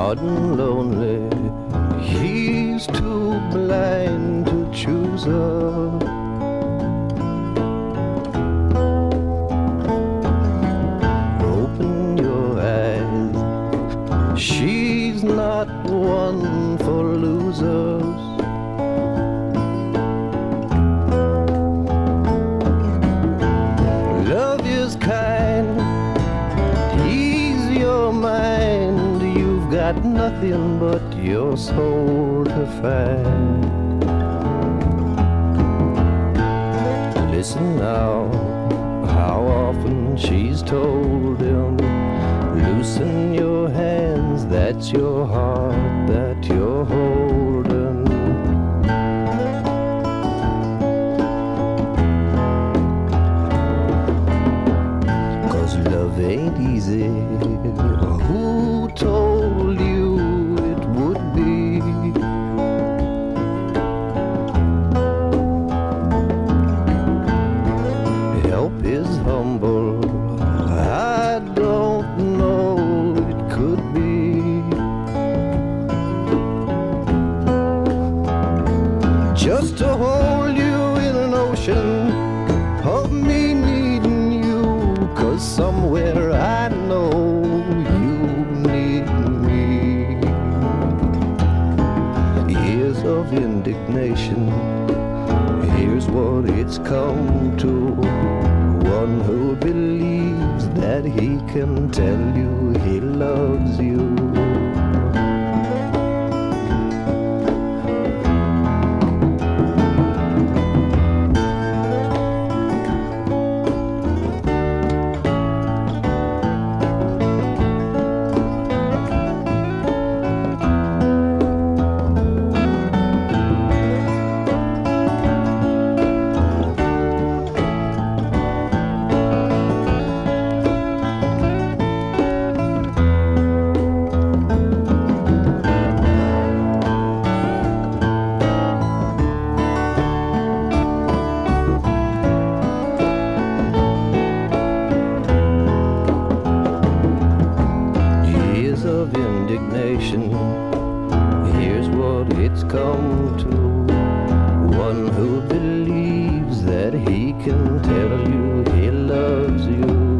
hard and lonely. He's too blind to choose her. Open your eyes. She's not one for losers. Love is kind. Ease your mind. You've got nothing but your soul to find. Listen now, how often she's told him, loosen your hands, that's your heart that you're holding. Cause love ain't easy. Who told you it would be? Help is humble. I don't know, it could be. Just to hold you in an ocean of me needing you. Cause somewhere I know you need me. Years of indignation, here's what it's come to. One who believes that he can tell you he loves you. Of indignation, here's what it's come to. One who believes that he can tell you he loves you.